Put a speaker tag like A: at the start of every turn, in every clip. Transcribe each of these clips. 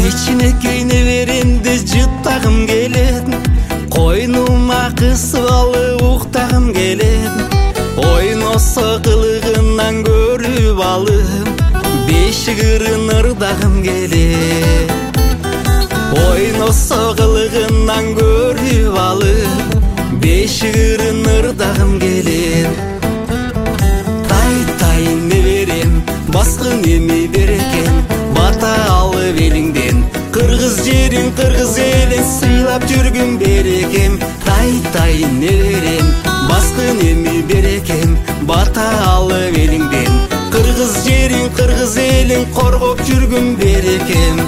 A: Кичинекей неберемди жыттагым келет, койнума кысып алып уктагым келет. Ойносо кылыгынан көрүп алып, бешигирин ырдагым келет. Ойносо кылыгынан көрүп алып, бешигирин ырдагым келет. Тай неберем, баскын эми берекен, бата алып элиңден, кыргыз жерин кыргыз элин сыйлап жүргүн берекем. Тай неберем, баскын эми берекем, бата алып элиңден, кыргыз жерин кыргыз элин коргоп жүргүн берекем.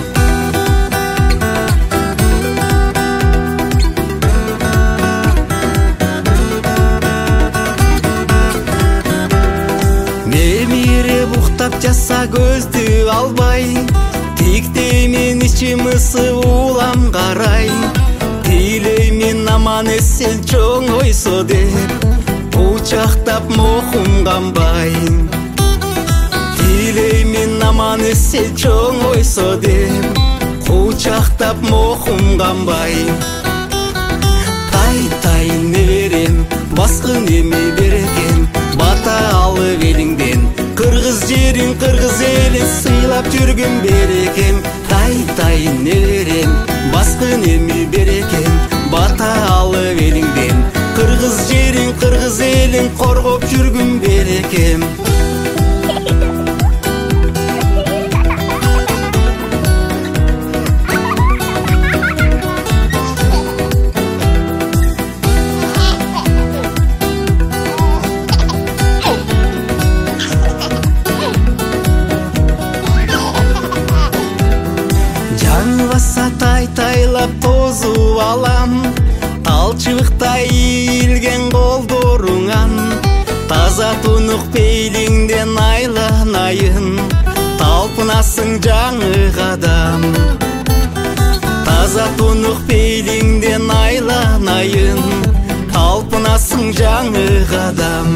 A: Мемире буктап жаса көздү албай, тиктеймин ичим ысып улам карай. Тилеймин аман эсен чоң ойсо деп, кучактап мохум камбай. Тилеймин аман эсен чоң ойсо деп, кучактап мохум камбай. Тай неберем, баскын эми берекен, бата алып элиңден, кыргыз жерин кыргыз элин сыйлап жүргүн берекем. Тай неберем, баскын эми берекем, бата алып элиңден, кыргыз жерин кыргыз элин коргоп жүргүн берекем. Баса тайлап тозуп алам, талчыбыктай ийилген колдоруңан. Таза тунук пейлиңден айланайын, талпынасың жаңы кадам. Таза тунук пейлиңден айланайын, талпынасың жаңы кадам.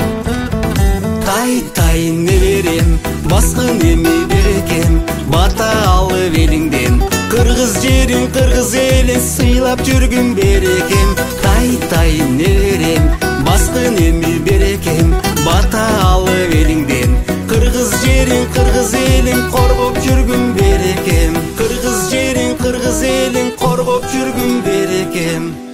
A: Тай неберем, баскын эми берекем, бата алып элиңден, кыргыз жерин кыргыз элин сыйлап жүргүн берекем. Тай неберем, баскын эми берекем, бата алып элиңден, кыргыз жерин кыргыз элин коргоп жүргүн берекем. Кыргыз жерин кыргыз элин коргоп жүргүн берекем.